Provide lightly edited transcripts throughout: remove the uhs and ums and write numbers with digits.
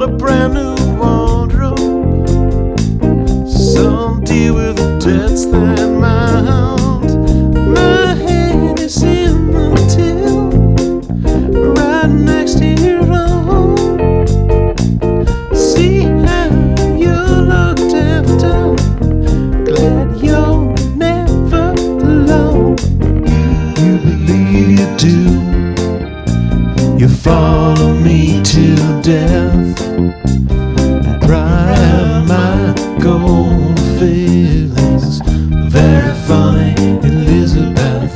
a brand new wardrobe. Some deal with the debts that mount. My hand is in the till, right next to your own. See how you're looked after, glad you're never alone. You believe you do, you follow me till death, and pride my gold feelings. Very funny, Elizabeth.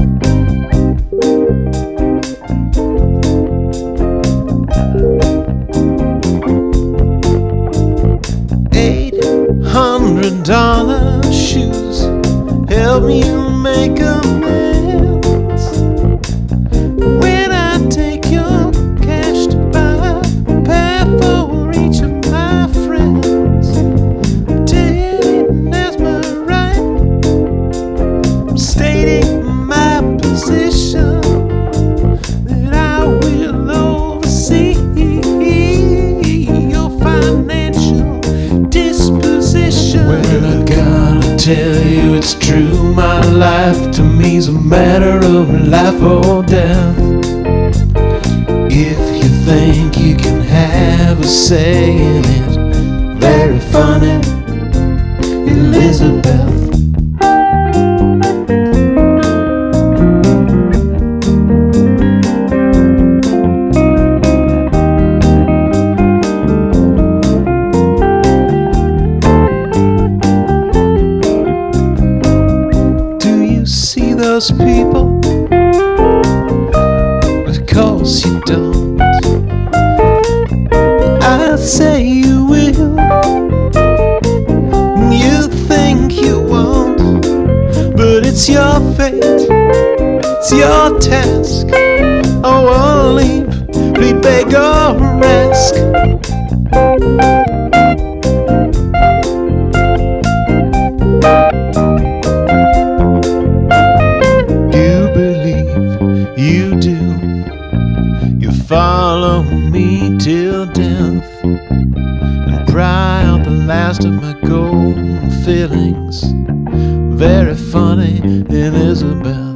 $800 shoes help you make amends. When I take your cash to buy a pair for each of my friends, I'm taking as my right, I'm stating my position, that I will oversee your financial disposition. Well, I gotta tell you it's true, my life to me's a matter of life or death. If you think you can have a say in it, very funny, Elizabeth. See those people? Of course you don't. I say you will, you think you won't, but it's your fate, it's your task. I won't leave, please beg or ask. You do, you follow me till death, and pry out the last of my gold fillings. Very funny, Elizabeth.